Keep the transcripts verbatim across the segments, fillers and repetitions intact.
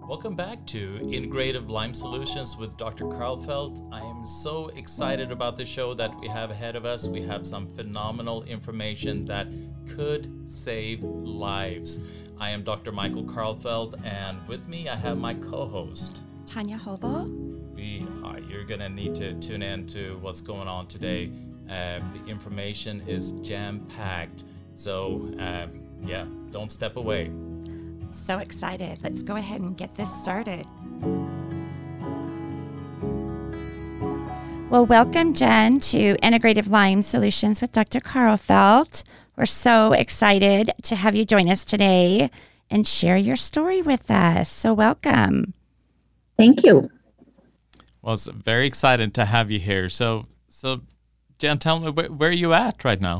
Welcome back to Integrative Lyme Solutions with Doctor Karlfeldt. I am so excited about the show that we have ahead of us. We have some phenomenal information that could save lives. I am Doctor Michael Karlfeldt, and with me I have my co-host, Tanya Hobo. We are, you're going to need to tune in to what's going on today. Uh, the information is jam-packed, so uh, yeah, don't step away. So excited. Let's go ahead and get this started. Well, welcome, Jen, to Integrative Lyme Solutions with Doctor Karlfeldt. We're so excited to have you join us today and share your story with us. So welcome. Thank you. Well, it's very excited to have you here. So, so Jen, tell me, where, where are you at right now?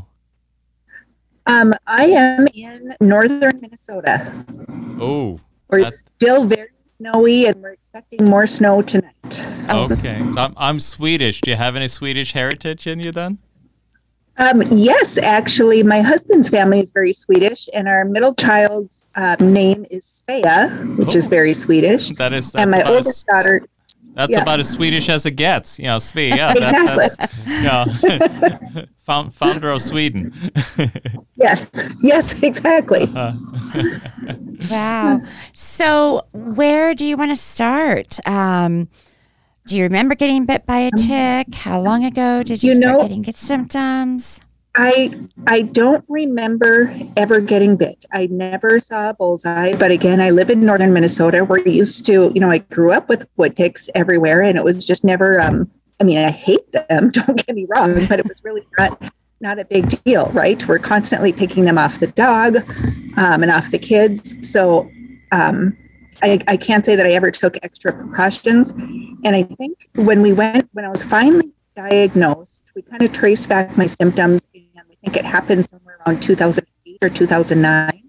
Um, I am in northern Minnesota. Oh, where it's still very snowy, and we're expecting more snow tonight. Okay, so I'm, I'm Swedish. Do you have any Swedish heritage in you then? Um, yes, actually, my husband's family is very Swedish, and our middle child's um, name is Svea, which oh, is very Swedish. That is, that's and my oldest as, daughter. That's yeah. about as Swedish as it gets, you know, Svea. Yeah, exactly. That, that's, you know, found, founder of Sweden. Yes, yes, exactly. Uh-huh. Wow. So where do you want to start? Um, do you remember getting bit by a tick? How long ago did you, you start know, getting good symptoms? I I don't remember ever getting bit. I never saw a bullseye, but again, I live in northern Minnesota. We're used to, you know, I grew up with wood ticks everywhere, and it was just never, um, I mean, I hate them, don't get me wrong, but it was really not, not a big deal, right? We're constantly picking them off the dog um, and off the kids. So um, I, I can't say that I ever took extra precautions. And I think when we went, when I was finally diagnosed, we kind of traced back my symptoms, and we think it happened somewhere around two thousand eight or two thousand nine.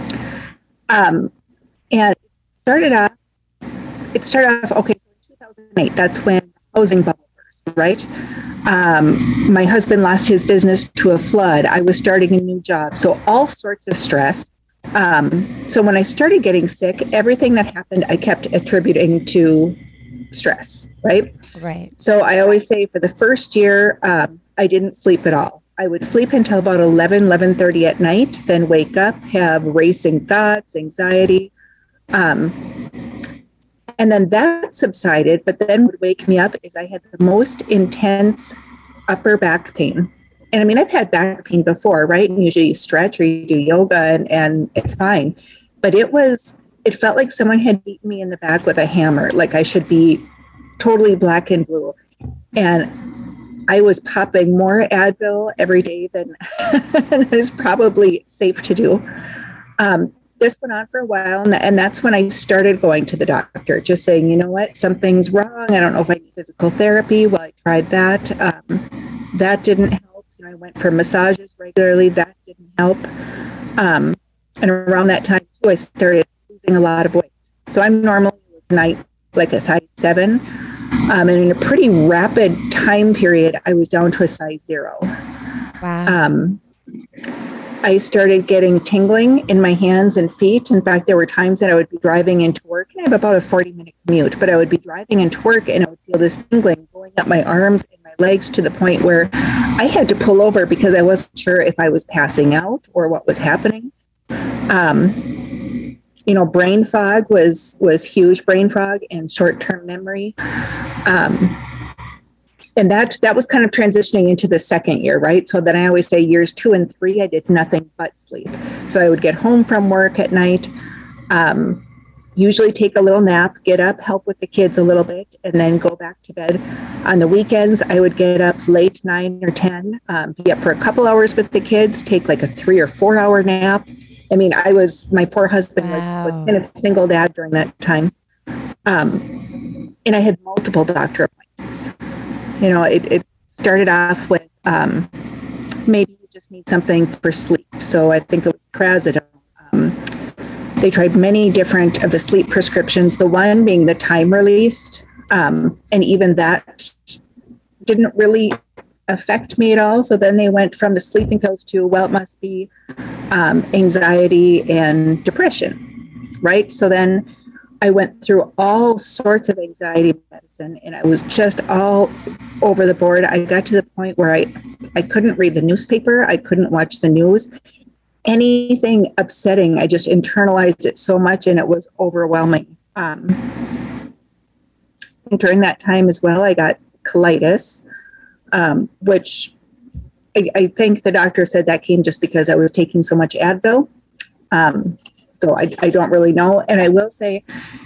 Um, and it started off, it started off, okay, so in two thousand eight, that's when the housing bubble burst, right? Um, my husband lost his business to a flood. I was starting a new job. So all sorts of stress. Um, so when I started getting sick, everything that happened, I kept attributing to stress, right? Right. So I always say for the first year, um, I didn't sleep at all. I would sleep until about eleven, eleven thirty at night, then wake up, have racing thoughts, anxiety. Um, and then that subsided, but then what would wake me up is I had the most intense upper back pain. And I mean, I've had back pain before, right? And usually you stretch or you do yoga and, and it's fine. But it was, it felt like someone had beaten me in the back with a hammer, like I should be totally black and blue. And I was popping more Advil every day than is probably safe to do. Um, this went on for a while, and, and that's when I started going to the doctor, just saying, you know what, something's wrong. I don't know if I need physical therapy. Well, I tried that. Um, that didn't help. You know, I went for massages regularly. That didn't help. Um, and around that time, too, I started losing a lot of weight. So I'm normally night like a size seven. Um, and in a pretty rapid time period, I was down to a size zero. Wow. Um, I started getting tingling in my hands and feet. In fact, there were times that I would be driving into work, and I have about a forty minute commute, but I would be driving into work and I would feel this tingling going up my arms and my legs to the point where I had to pull over because I wasn't sure if I was passing out or what was happening. Um, you know, brain fog was, was huge, brain fog and short-term memory. Um, And that that was kind of transitioning into the second year, right? So then I always say years two and three, I did nothing but sleep. So I would get home from work at night, um, usually take a little nap, get up, help with the kids a little bit, and then go back to bed. On the weekends, I would get up late, nine or ten, um, be up for a couple hours with the kids, take like a three or four hour nap. I mean, I was, my poor husband wow. was, was kind of single dad during that time. Um, and I had multiple doctor appointments. You know, it, it started off with um, maybe you just need something for sleep. So I think it was Trazodone. Um, they tried many different of the sleep prescriptions, the one being the time released. Um, and even that didn't really affect me at all. So then they went from the sleeping pills to, well, it must be um, anxiety and depression, right? So then I went through all sorts of anxiety medicine, and I was just all over the board. I got to the point where I, I couldn't read the newspaper. I couldn't watch the news. Anything upsetting, I just internalized it so much, and it was overwhelming. Um, during that time as well, I got colitis, um, which I, I think the doctor said that came just because I was taking so much Advil. Um, so I, I don't really know. And I will say,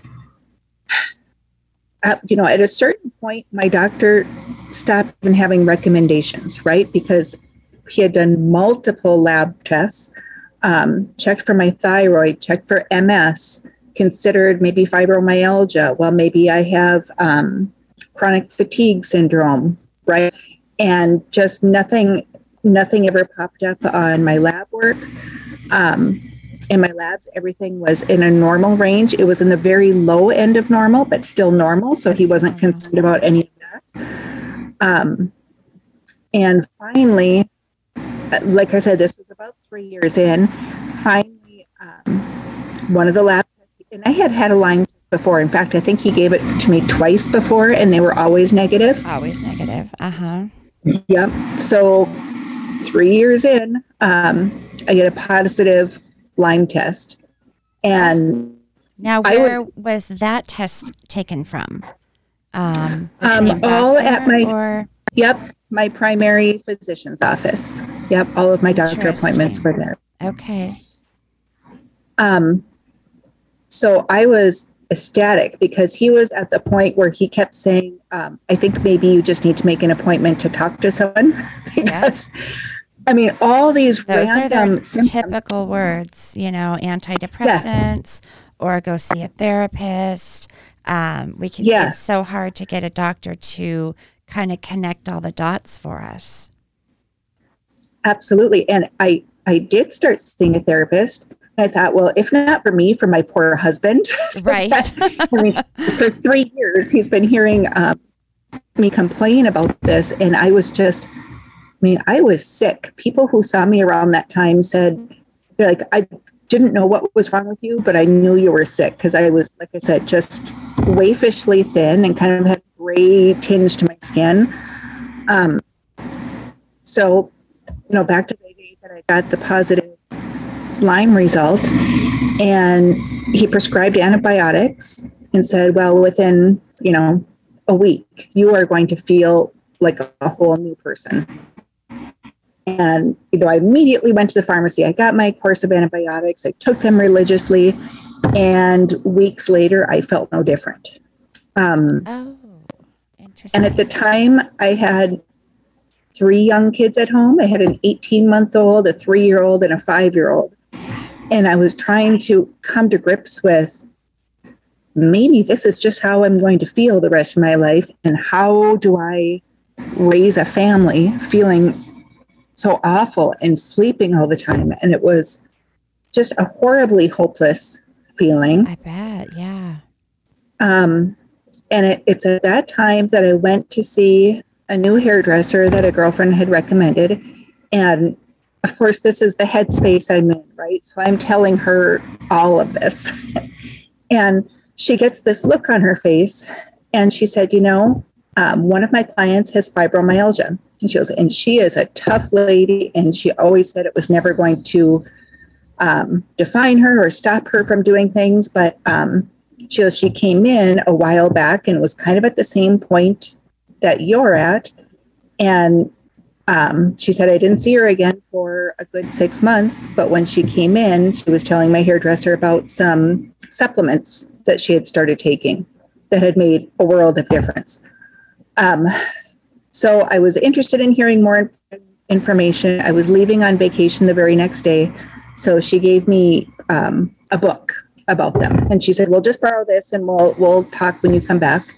uh, you know, at a certain point, my doctor stopped even having recommendations, right? Because he had done multiple lab tests, um, checked for my thyroid, checked for M S, considered maybe fibromyalgia. Well, maybe I have um, chronic fatigue syndrome, right? And just nothing, nothing ever popped up on my lab work. Um, in my labs, everything was in a normal range. It was in the very low end of normal, but still normal. So he wasn't concerned about any of that. Um, and finally, like I said, this was about three years in. Finally, um, one of the lab tests, and I had had a Lyme test before. In fact, I think he gave it to me twice before, and they were always negative. Always negative. Uh-huh. Yep. So three years in, um, I get a positive Lyme test. And now, where was, was that test taken from? Um, um all at my, or? Yep, my primary physician's office. Yep, all of my doctor appointments were there. Okay. Um, so I was ecstatic because he was at the point where he kept saying, um, I think maybe you just need to make an appointment to talk to someone because yep. I mean, all these Those random are the symptoms. Typical words, you know, antidepressants, yes. or go see a therapist. Um, we can. Yeah. It's so hard to get a doctor to kind of connect all the dots for us. Absolutely, and I I did start seeing a therapist. I thought, well, if not for me, for my poor husband, right? I mean, for three years, he's been hearing um, me complain about this, and I was just. I mean, I was sick. People who saw me around that time said, like, I didn't know what was wrong with you, but I knew you were sick because I was, like I said, just waifishly thin and kind of had gray tinge to my skin. Um, so, you know, back to the day that I got the positive Lyme result, and he prescribed antibiotics and said, well, within, you know, a week, you are going to feel like a whole new person. And, you know, I immediately went to the pharmacy. I got my course of antibiotics. I took them religiously. And weeks later, I felt no different. Um, oh, interesting. And at the time, I had three young kids at home. I had an eighteen-month-old, a three-year-old, and a five-year-old. And I was trying to come to grips with, maybe this is just how I'm going to feel the rest of my life. And how do I raise a family feeling so awful and sleeping all the time? And it was just a horribly hopeless feeling. I bet, yeah. Um, and it, it's at that time that I went to see a new hairdresser that a girlfriend had recommended. And of course, this is the headspace I'm in, right? So I'm telling her all of this. And she gets this look on her face. And she said, you know, um, one of my clients has fibromyalgia. And she goes, and she is a tough lady. And she always said it was never going to um, define her or stop her from doing things. But um, she goes, she came in a while back and was kind of at the same point that you're at. And um, she said, I didn't see her again for a good six months. But when she came in, she was telling my hairdresser about some supplements that she had started taking that had made a world of difference. Um, so I was interested in hearing more information. I was leaving on vacation the very next day. So she gave me um, a book about them. And she said, well, just borrow this and we'll we'll talk when you come back.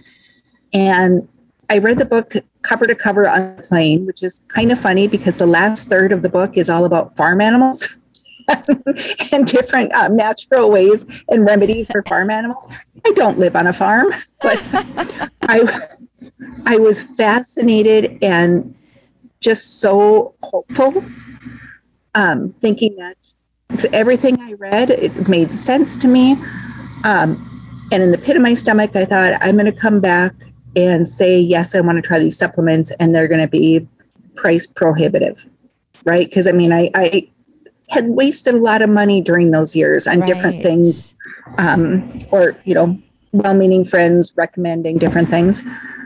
And I read the book cover to cover on the plane, which is kind of funny because the last third of the book is all about farm animals and different um, natural ways and remedies for farm animals. I don't live on a farm, but I, I was fascinated and just so hopeful, um, thinking that everything I read, it made sense to me. Um, and in the pit of my stomach, I thought, I'm going to come back and say, yes, I want to try these supplements, and they're going to be price prohibitive, right? Because I mean, I, I had wasted a lot of money during those years on right. different things, um, or, you know, well-meaning friends recommending different things.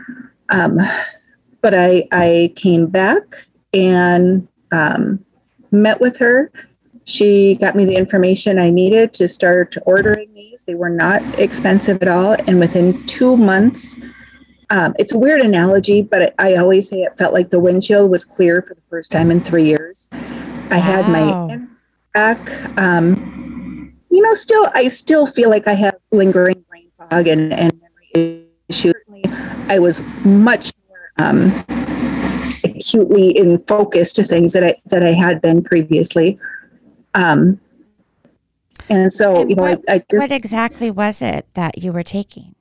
Um, but I, I came back and um, met with her. She got me the information I needed to start ordering these. They were not expensive at all. And within two months, um, it's a weird analogy, but I always say it felt like the windshield was clear for the first time in three years. I wow. had my back, um, you know, still, I still feel like I have lingering brain fog and, and memory issues. I was much more um, acutely in focus to things that I, that I had been previously. Um, and so, and you know, what, I, I just, what exactly was it that you were taking?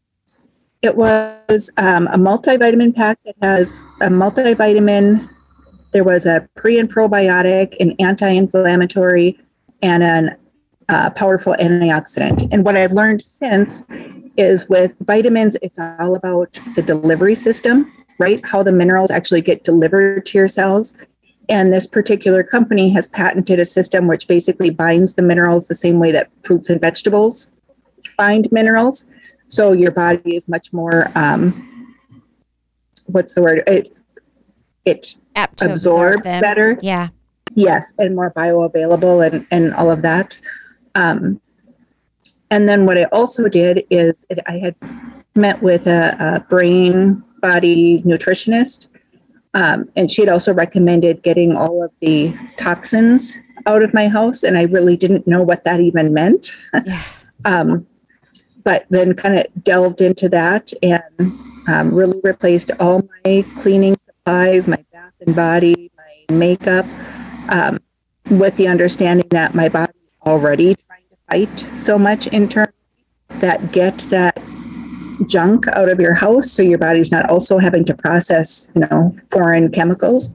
It was um, a multivitamin pack that has a multivitamin. There was a pre and probiotic, an anti-inflammatory, and a uh, powerful antioxidant. And what I've learned since is with vitamins, it's all about the delivery system, right? How the minerals actually get delivered to your cells. And this particular company has patented a system which basically binds the minerals the same way that fruits and vegetables bind minerals. So your body is much more, um, what's the word? It, it absorbs absorb better. Yeah. Yes. And more bioavailable and, and all of that. Um, and then what I also did is it, I had met with a, a brain body nutritionist. Um, and she had also recommended getting all of the toxins out of my house. And I really didn't know what that even meant. Yeah. um, but then kind of delved into that and um, really replaced all my cleaning supplies, my bath and body, my makeup, um, with the understanding that my body is already trying to fight so much internally that get that junk out of your house so your body's not also having to process, you know, foreign chemicals.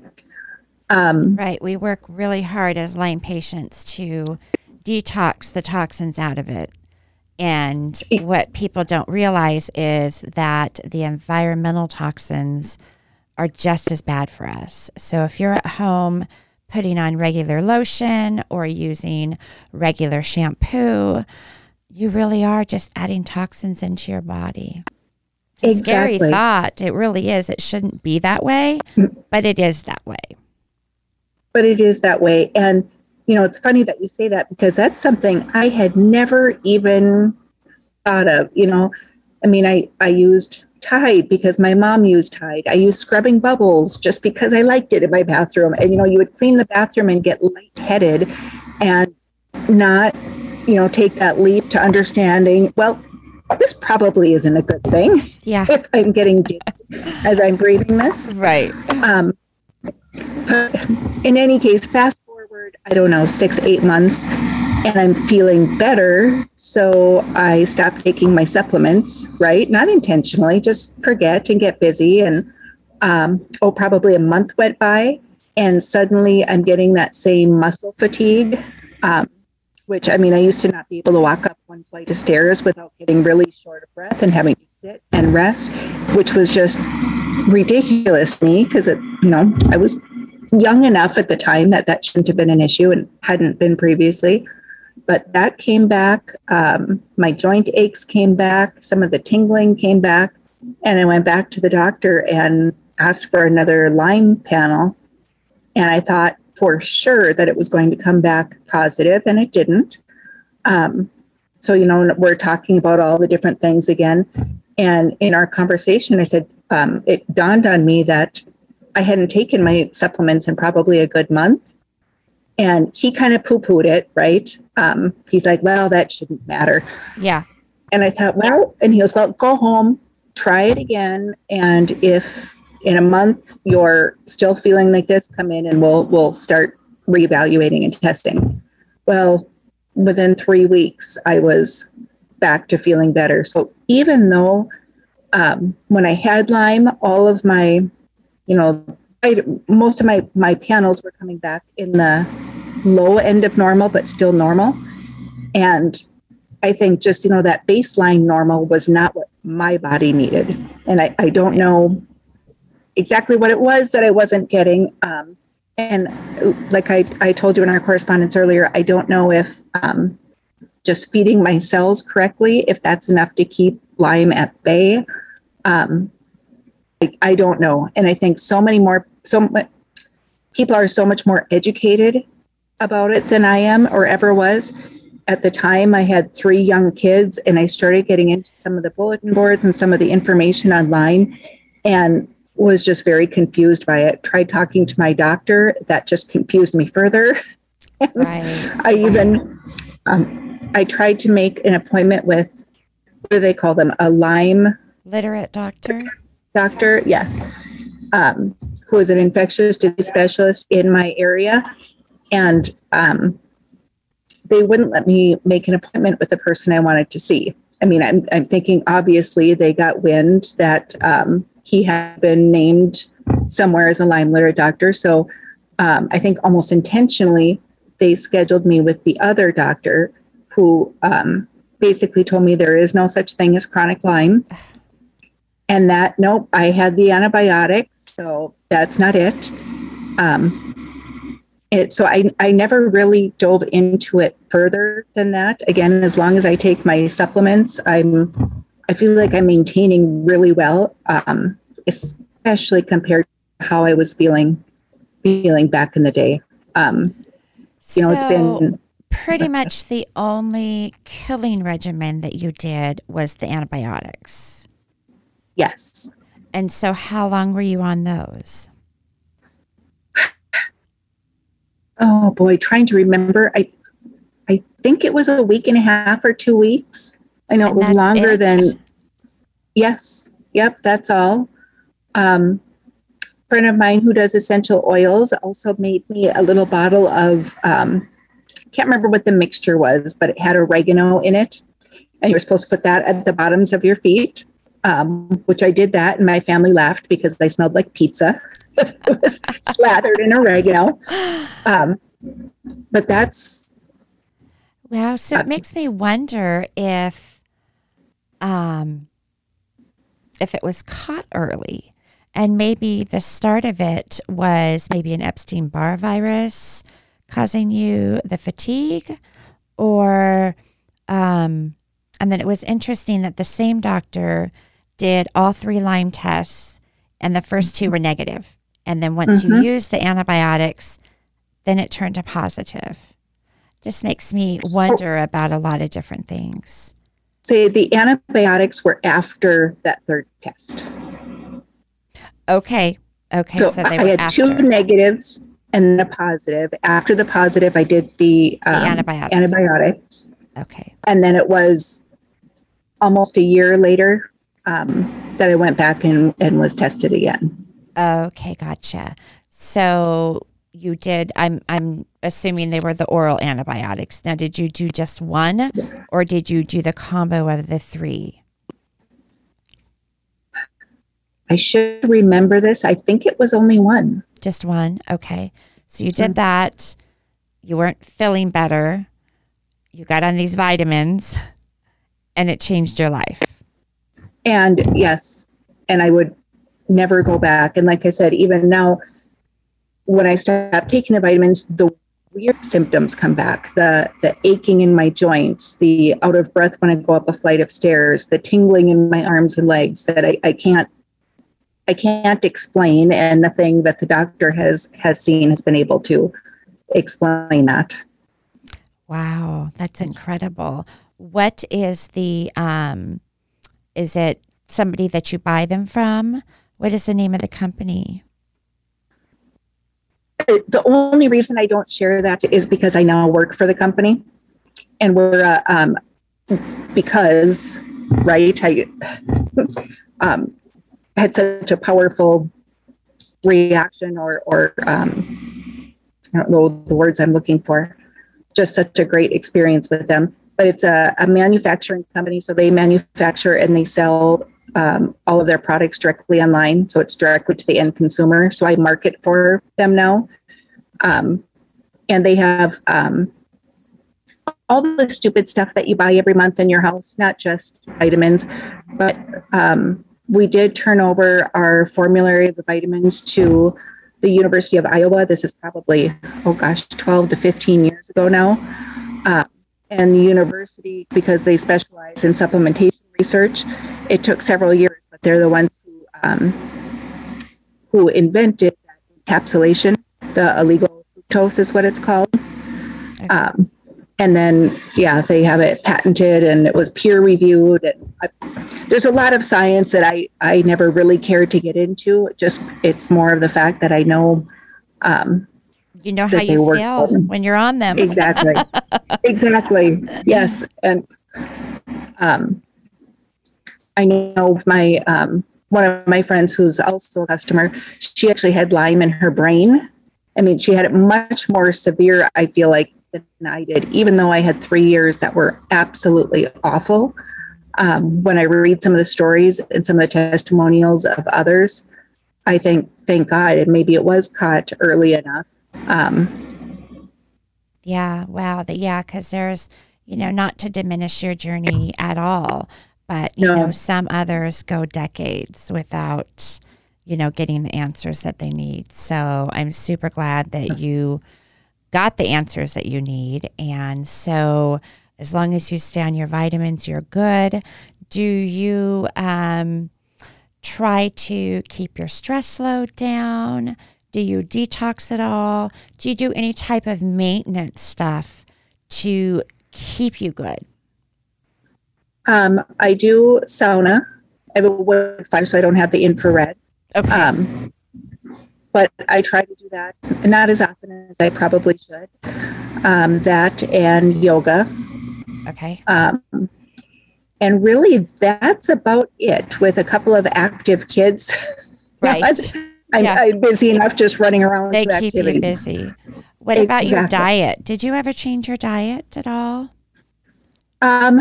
Um, right. We work really hard as Lyme patients to detox the toxins out of it. And what people don't realize is that the environmental toxins are just as bad for us. So if you're at home putting on regular lotion or using regular shampoo, you really are just adding toxins into your body. It's a exactly. scary thought. It really is. It shouldn't be that way, but it is that way. But it is that way. And, you know, it's funny that you say that because that's something I had never even thought of. You know, I mean, I, I used Tide because my mom used Tide. I used scrubbing bubbles just because I liked it in my bathroom. And, you know, you would clean the bathroom and get lightheaded and not, you know, take that leap to understanding, well, this probably isn't a good thing. Yeah. If I'm getting dizzy as I'm breathing this. Right. Um, in any case, fast forward, I don't know, six, eight months, and I'm feeling better. So I stopped taking my supplements, right? Not intentionally, just forget and get busy. And, um, oh, probably a month went by and suddenly I'm getting that same muscle fatigue. Um, which, I mean, I used to not be able to walk up one flight of stairs without getting really short of breath and having to sit and rest, which was just ridiculous to me because, it, you know, I was young enough at the time that that shouldn't have been an issue and hadn't been previously. But that came back. Um, my joint aches came back. Some of the tingling came back. And I went back to the doctor and asked for another Lyme panel. And I thought, for sure that it was going to come back positive, and it didn't. Um, so, you know, we're talking about all the different things again. And in our conversation, I said, um, it dawned on me that I hadn't taken my supplements in probably a good month. And he kind of poo-pooed it, right? Um, he's like, well, that shouldn't matter. Yeah. And I thought, well, and he goes, well, go home, try it again. And if in a month you're still feeling like this, come in and we'll we'll start reevaluating and testing. Well, within three weeks, I was back to feeling better. So even though um, when I had Lyme, all of my, you know, I, most of my, my panels were coming back in the low end of normal, but still normal. And I think just, you know, that baseline normal was not what my body needed. And I, I don't know exactly what it was that I wasn't getting. Um, and like I, I told you in our correspondence earlier, I don't know if um, just feeding my cells correctly, if that's enough to keep Lyme at bay. Um, I, I don't know. And I think so many more, so much, people are so much more educated about it than I am or ever was. At the time, I had three young kids, and I started getting into some of the bulletin boards and some of the information online, and was just very confused by it. Tried talking to my doctor. That just confused me further. Right. I even, um, I tried to make an appointment with, what do they call them? A Lyme literate doctor? Doctor, yes. Um, who is an infectious disease specialist in my area. And um, they wouldn't let me make an appointment with the person I wanted to see. I mean, I'm, I'm thinking, obviously, they got wind that um, he had been named somewhere as a Lyme literate doctor. So um, I think almost intentionally, they scheduled me with the other doctor who um, basically told me there is no such thing as chronic Lyme. And that, nope, I had the antibiotics, so that's not it. Um, it so I, I never really dove into it further than that. Again, as long as I take my supplements, I'm, I feel like I'm maintaining really well, um, especially compared to how I was feeling, feeling back in the day. Um, you know, so it's been pretty much the only killing regimen that you did was the antibiotics. Yes. And so how long were you on those? Oh boy, trying to remember. I I think it was a week and a half or two weeks. I know And it was that's longer it? than, yes. Yep, that's all. Um, a friend of mine who does essential oils also made me a little bottle of, um, can't remember what the mixture was, but it had oregano in it. And you were supposed to put that at the bottoms of your feet. Um, which I did that, and my family laughed because I smelled like pizza. It was slathered in oregano. Um, but that's... Wow. So uh, it makes me wonder if, um, if it was caught early, and maybe the start of it was maybe an Epstein-Barr virus causing you the fatigue, or, um, and then it was interesting that the same doctor did all three Lyme tests, and the first two were negative. And then once Mm-hmm. you use the antibiotics, then it turned to positive. Just makes me wonder about a lot of different things. Say the antibiotics were after that third test. Okay. Okay. So, So, they I were had after two negatives and a positive. After the positive, I did the, um, the antibiotics. antibiotics. Okay. And then it was almost a year later um, that I went back and, and was tested again. Okay. Gotcha. So you did, I'm, I'm assuming they were the oral antibiotics. Now, did you do just one, or did you do the combo of the three? I should remember this. I think it was only one. Just one. Okay. So you did that. You weren't feeling better. You got on these vitamins, and it changed your life. And yes, and I would never go back. And like I said, even now, when I stop taking the vitamins, the weird symptoms come back. The the aching in my joints, the out of breath when I go up a flight of stairs, the tingling in my arms and legs that I, I can't I can't explain, and nothing that the doctor has has seen has been able to explain that. Wow, that's incredible. What is the um is it somebody that you buy them from? What is the name of the company? The only reason I don't share that is because I now work for the company, and we're uh, um, because right I um, had such a powerful reaction, or or um, I don't know the words I'm looking for. Just such a great experience with them. But it's a, a manufacturing company, so they manufacture and they sell um, all of their products directly online. So it's directly to the end consumer. So I market for them now. Um, and they have um, all the stupid stuff that you buy every month in your house, not just vitamins, but um, we did turn over our formulary of the vitamins to the University of Iowa. This is probably, oh gosh, twelve to fifteen years ago now. Uh, and the university, because they specialize in supplementation research, it took several years, but they're the ones who, um, who invented that encapsulation. The illegal fructose is what it's called. Okay. Um, And then, yeah, they have it patented and it was peer reviewed. And I, there's a lot of science that I, I never really cared to get into. Just it's more of the fact that I know. Um, you know how you feel when you're on them. Exactly. Exactly. Yes. And um, I know my um, one of my friends who's also a customer, she actually had Lyme in her brain. I mean, she had it much more severe, I feel like, than I did, even though I had three years that were absolutely awful. Um, when I read some of the stories and some of the testimonials of others, I think, thank God, and maybe it was caught early enough. Um, yeah, wow. The, yeah, because there's, you know, not to diminish your journey at all, but, you no. know, some others go decades without, you know, getting the answers that they need. So I'm super glad that you got the answers that you need. And so as long as you stay on your vitamins, you're good. Do you um, try to keep your stress load down? Do you detox at all? Do you do any type of maintenance stuff to keep you good? Um, I do sauna. I have a wood fire, so I don't have the infrared. Okay. Um, But I try to do that, not as often as I probably should. Um, that and yoga. Okay. Um, and really, that's about it. With a couple of active kids, right? I'm, yeah. I'm busy enough just running around. They to keep activities. you busy. What about exactly. your diet? Did you ever change your diet at all? Um,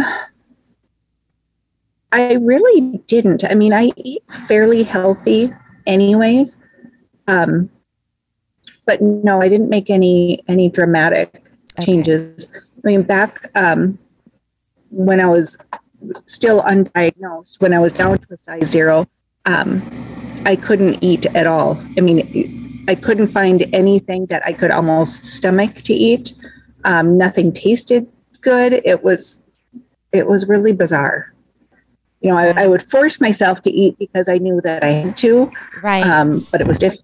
I really didn't. I mean, I eat fairly healthy, anyways. Um, but no, I didn't make any, any dramatic changes. Okay. I mean, back, um, when I was still undiagnosed, when I was down to a size zero, um, I couldn't eat at all. I mean, I couldn't find anything that I could almost stomach to eat. Um, nothing tasted good. It was, it was really bizarre. You know, I, I would force myself to eat because I knew that I had to. Right. Um, but it was difficult.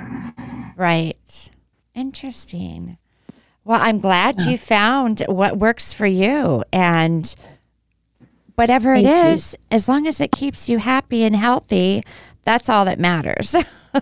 Right. Interesting. Well, I'm glad yeah. you found what works for you, and whatever Thank it is, you. As long as it keeps you happy and healthy, that's all that matters.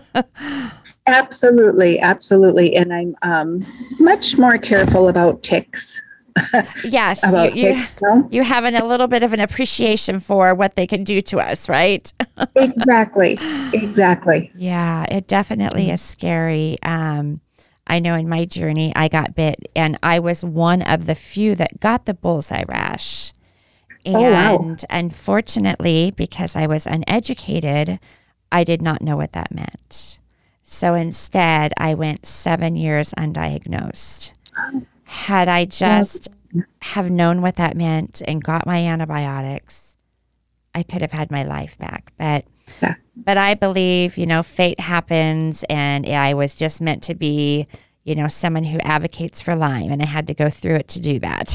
Absolutely. Absolutely. And I'm um, much more careful about ticks. Yes, you, you, you have an, a little bit of an appreciation for what they can do to us, right? Exactly. Exactly. Yeah, it definitely is scary. Um, I know in my journey, I got bit, and I was one of the few that got the bullseye rash. And oh, wow. Unfortunately, because I was uneducated, I did not know what that meant. So instead, I went seven years undiagnosed. Had I just have known what that meant and got my antibiotics, I could have had my life back. But yeah. but I believe, you know, fate happens, and I was just meant to be, you know, someone who advocates for Lyme, and I had to go through it to do that.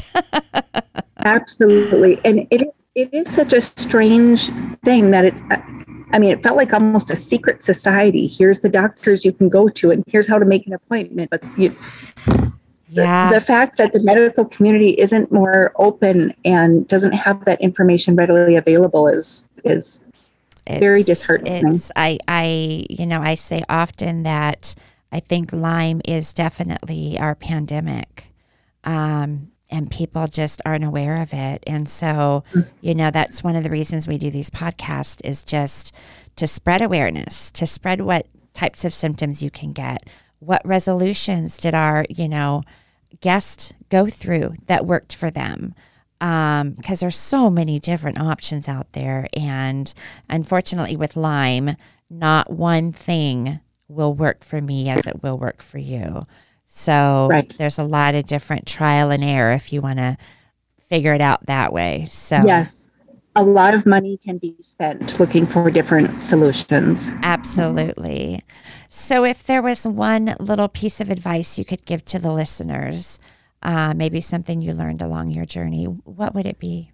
Absolutely. And it is it is such a strange thing that it, I mean, it felt like almost a secret society. Here's the doctors you can go to, and here's how to make an appointment. But you Yeah. The, the fact that the medical community isn't more open and doesn't have that information readily available is is it's, very disheartening. It's, I, I, you know, I say often that I think Lyme is definitely our pandemic, um, and people just aren't aware of it. And so, you know, that's one of the reasons we do these podcasts, is just to spread awareness, to spread what types of symptoms you can get. What resolutions did our, you know, guest go through that worked for them? Um, because there's so many different options out there. And unfortunately with Lyme, not one thing will work for me as it will work for you. So right. There's a lot of different trial and error if you want to figure it out that way. So yes, a lot of money can be spent looking for different solutions. Absolutely. So if there was one little piece of advice you could give to the listeners, uh, maybe something you learned along your journey, what would it be?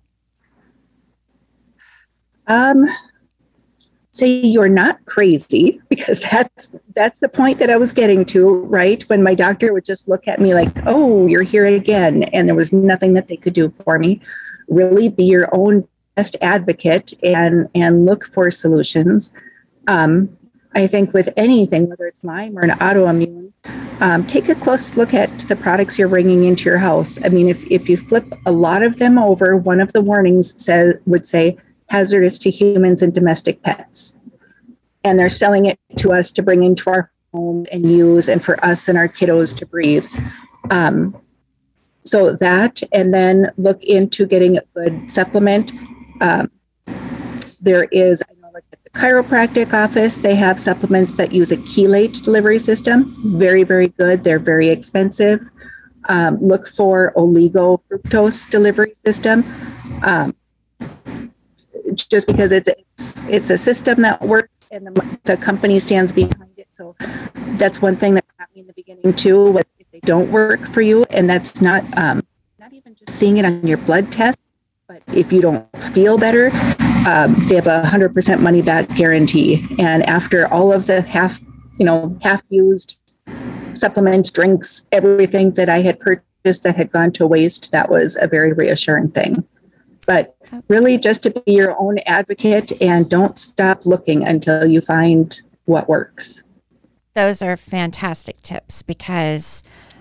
Um, say you're not crazy, because that's that's the point that I was getting to, right? When my doctor would just look at me like, oh, you're here again, and there was nothing that they could do for me. Really be your own best advocate and and look for solutions. Um, I think with anything, whether it's Lyme or an autoimmune, um, take a close look at the products you're bringing into your house. I mean, if, if you flip a lot of them over, one of the warnings says would say hazardous to humans and domestic pets. And they're selling it to us to bring into our home and use, and for us and our kiddos to breathe. Um, so that, and then look into getting a good supplement. Um, there is, I know, like at the chiropractic office, they have supplements that use a chelate delivery system. Very, very good. They're very expensive. Um, look for oligofructose delivery system. Um, just because it's, it's it's a system that works and the, the company stands behind it. So that's one thing that got me in the beginning too, was if they don't work for you, and that's not um, not even just seeing it on your blood test, but if you don't feel better, um, they have a one hundred percent money back guarantee. And after all of the half, you know, half used supplements, drinks, everything that I had purchased that had gone to waste, that was a very reassuring thing. But really just to be your own advocate and don't stop looking until you find what works. Those are fantastic tips, because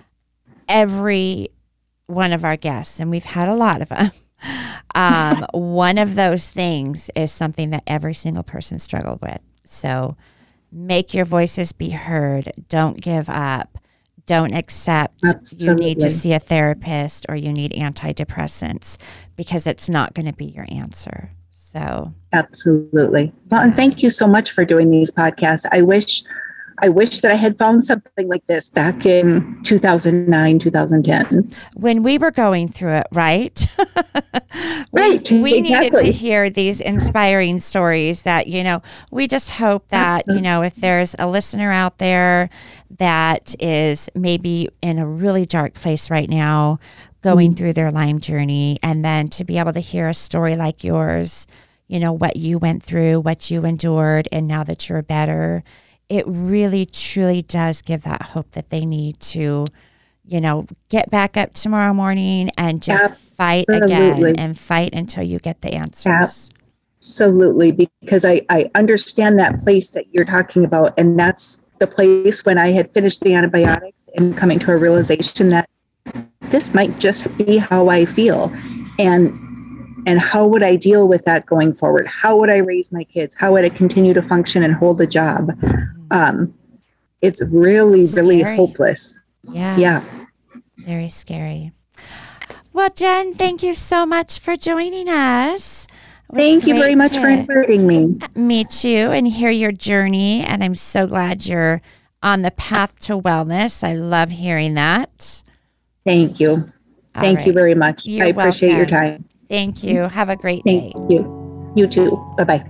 every one of our guests, and we've had a lot of them, um, one of those things is something that every single person struggled with. So make your voices be heard. Don't give up. Don't accept Absolutely. You need to see a therapist or you need antidepressants, because it's not going to be your answer. So absolutely. Well, and thank you so much for doing these podcasts. I wish, I wish that I had found something like this back in two thousand nine, two thousand ten. When we were going through it, right? we, right. We exactly. needed to hear these inspiring stories that, you know, we just hope that, you know, if there's a listener out there that is maybe in a really dark place right now, going mm-hmm. through their Lyme journey, and then to be able to hear a story like yours, you know, what you went through, what you endured, and now that you're better, it really, truly does give that hope that they need to, you know, get back up tomorrow morning and just Absolutely. Fight again and fight until you get the answers. Absolutely. Because I, I understand that place that you're talking about. And that's the place when I had finished the antibiotics and coming to a realization that this might just be how I feel. And And how would I deal with that going forward? How would I raise my kids? How would I continue to function and hold a job? Um, it's really, scary. really hopeless. Yeah. Yeah. Very scary. Well, Jen, thank you so much for joining us. Thank you very much for inviting me. Meet you and hear your journey. And I'm so glad you're on the path to wellness. I love hearing that. Thank you. All Thank right. you very much. You're I appreciate welcome. your time. Thank you. Have a great Thank day. Thank you. You too. Bye-bye.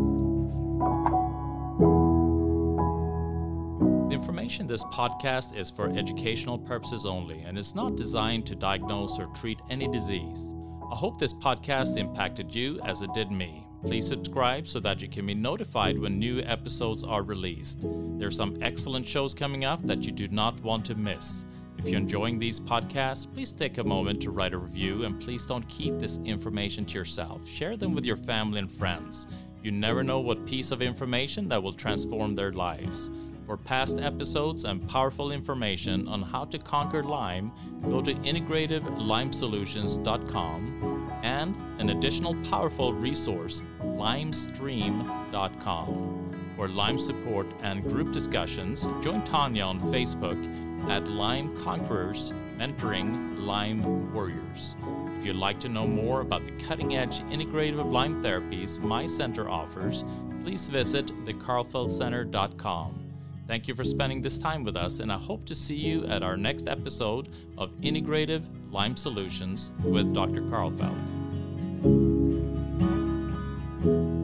The information in this podcast is for educational purposes only and is not designed to diagnose or treat any disease. I hope this podcast impacted you as it did me. Please subscribe so that you can be notified when new episodes are released. There are some excellent shows coming up that you do not want to miss. If you're enjoying these podcasts, please take a moment to write a review, and please don't keep this information to yourself. Share them with your family and friends. You never know what piece of information that will transform their lives. For past episodes and powerful information on how to conquer Lyme, go to integrative lyme solutions dot com, and an additional powerful resource, lyme stream dot com. For Lyme support and group discussions, join Tanya on Facebook at Lyme Conquerors, mentoring Lyme warriors. If you'd like to know more about the cutting-edge integrative Lyme therapies my center offers, please visit the karlfeldt center dot com. Thank you for spending this time with us, and I hope to see you at our next episode of Integrative Lyme Solutions with Doctor Karlfeldt.